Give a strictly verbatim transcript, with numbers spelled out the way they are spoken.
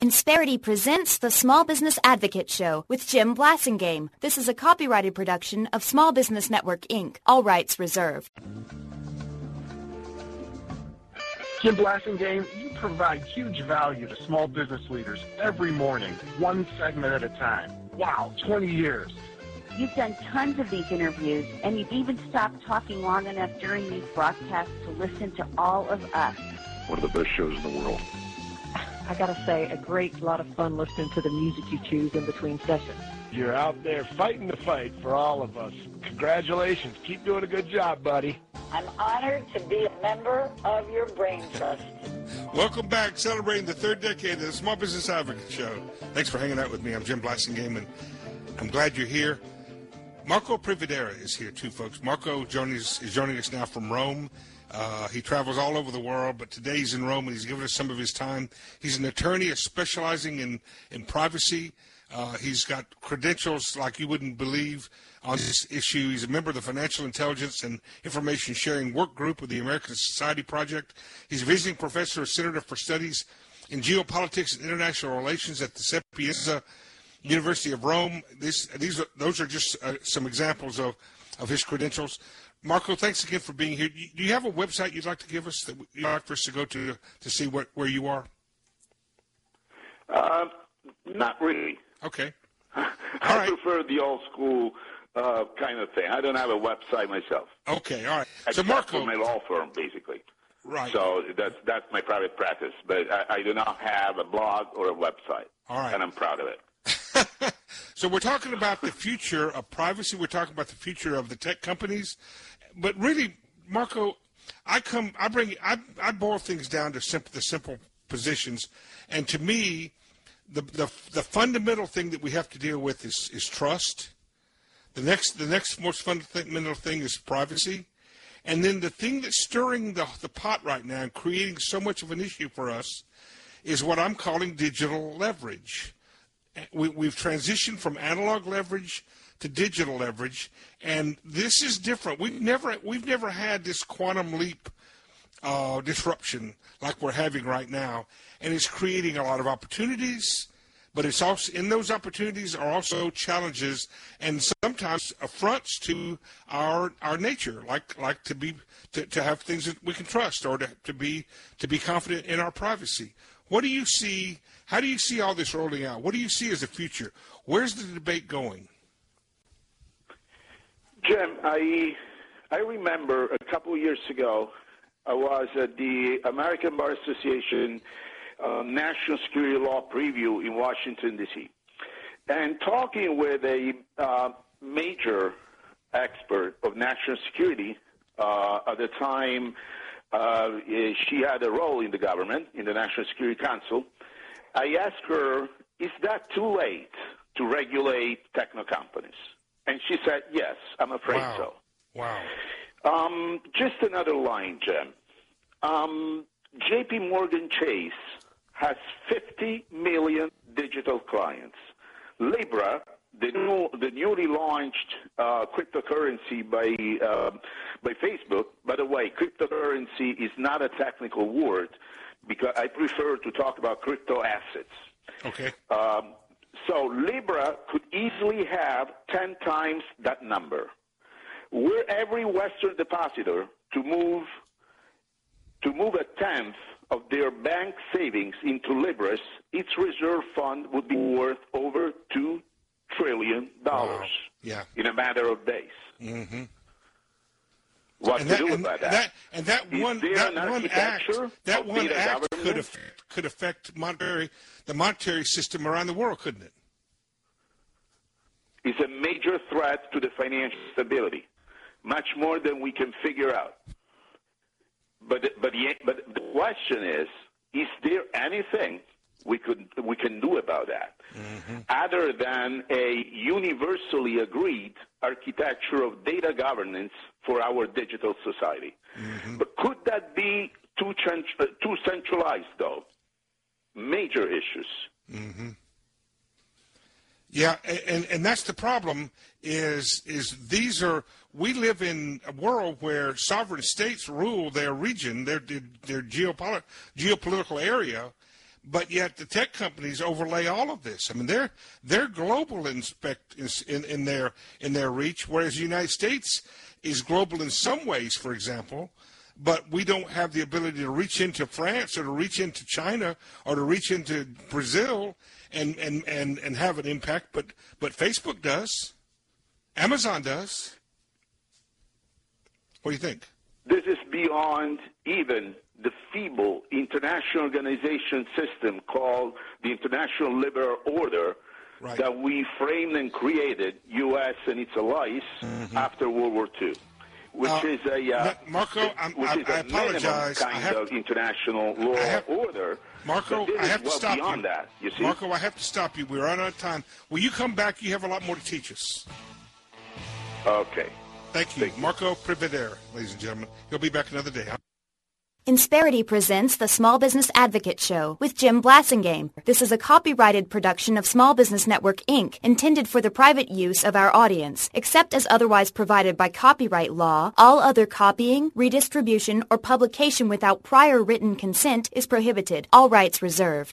Insperity presents the Small Business Advocate Show with Jim Blasingame. This is a copyrighted production of Small Business Network, Incorporated. All rights reserved. Jim Blasingame, you provide huge value to small business leaders every morning, one segment at a time. Wow, twenty years. You've done tons of these interviews, and you've even stopped talking long enough during these broadcasts to listen to all of us. One of the best shows in the world. I gotta say, a great lot of fun listening to the music you choose in between sessions. You're out there fighting the fight for all of us. Congratulations. Keep doing a good job, buddy. I'm honored to be a member of your brain trust. Welcome back, celebrating the third decade of the Small Business Advocate Show. Thanks for hanging out with me. I'm Jim Blasingame, and I'm glad you're here. Marco Prividera is here, too, folks. Marco joining us, is joining us now from Rome. Uh, he travels all over the world, but today he's in Rome, and he's given us some of his time. He's an attorney specializing in, in privacy. Uh, he's got credentials like you wouldn't believe on this issue. He's a member of the Financial Intelligence and Information Sharing Work Group with the American Society Project. He's a visiting professor of Center for Studies in Geopolitics and International Relations at the Sapienza University of Rome. This, these are, those are just uh, some examples of, of his credentials. Marco, thanks again for being here. Do you have a website you'd like to give us that you'd like for us to go to to see what, where you are? Uh, not really. Okay. I right. prefer the old school uh, kind of thing. I don't have a website myself. Okay, all right. Except so Marco, for my law firm, basically. Right. So that's that's my private practice, but I, I do not have a blog or a website. All right. And I'm proud of it. So we're talking about the future of privacy. We're talking about the future of the tech companies. But really, Marco, I come, I bring, I, I boil things down to simple, the simple positions. And to me, the, the the fundamental thing that we have to deal with is, is trust. The next, the next most fundamental thing is privacy. And then the thing that's stirring the, the pot right now and creating so much of an issue for us is what I'm calling digital leverage. We, we've transitioned from analog leverage to digital leverage, and this is different. We've never we've never had this quantum leap uh, disruption like we're having right now, and it's creating a lot of opportunities. But it's also in those opportunities are also challenges and sometimes affronts to our our nature, like like to be to, to have things that we can trust or to, to be to be confident in our privacy. What do you see? How do you see all this rolling out? What do you see as the future? Where's the debate going? Jim, I I remember a couple of years ago, I was at the American Bar Association uh, National Security Law Preview in Washington, D C, and talking with a uh, major expert of national security. Uh, at the time, uh, she had a role in the government, in the National Security Council. I asked her, is that too late to regulate techno companies? And she said, yes, I'm afraid wow. so. Wow. Um, just another line, Jim. Um, J P Morgan Chase has fifty million digital clients. Libra, the, new, the newly launched uh, cryptocurrency by, uh, by Facebook, by the way, cryptocurrency is not a technical word because I prefer to talk about crypto assets. Okay. Um, So Libra could easily have ten times that number. Were every Western depositor to move to move a tenth of their bank savings into Libras, its reserve fund would be worth over two trillion dollars wow. yeah. in a matter of days. Mm-hmm. What and to that, do and about that? that? And that Is one, there that an one act, that one data act government? could affect, could affect monetary, the monetary system around the world, couldn't it? Is a major threat to the financial stability, much more than we can figure out. But but the, but the question is, is there anything we could we can do about that, mm-hmm. other than a universally agreed architecture of data governance for our digital society? Mm-hmm. But could that be too uh, too centralized, though? Major issues. Mm-hmm. Yeah, and, and that's the problem is is these are we live in a world where sovereign states rule their region, their their, their geopolit- geopolitical area, but yet the tech companies overlay all of this. I mean, they're they're global in, spec, in, in their in their reach, whereas the United States is global in some ways, for example, but we don't have the ability to reach into France or to reach into China or to reach into Brazil and, and, and, and have an impact, but, but Facebook does. Amazon does. What do you think? This is beyond even the feeble international organization system called the International Liberal Order right. that we framed and created, U S and its allies, mm-hmm. after World War Two, which uh, is a uh, Marco. I'm, which I, is a I apologize. kind I have, of international law I have, order. Marco, I have to well stop beyond you. That, you see? Marco, I have to stop you. We're out of time. Will you come back? You have a lot more to teach us. Okay. Thank you. Thank you. Marco Privedere, ladies and gentlemen. He'll be back another day. Insperity presents the Small Business Advocate Show with Jim Blasingame. This is a copyrighted production of Small Business Network, Incorporated, intended for the private use of our audience. Except as otherwise provided by copyright law, all other copying, redistribution, or publication without prior written consent is prohibited. All rights reserved.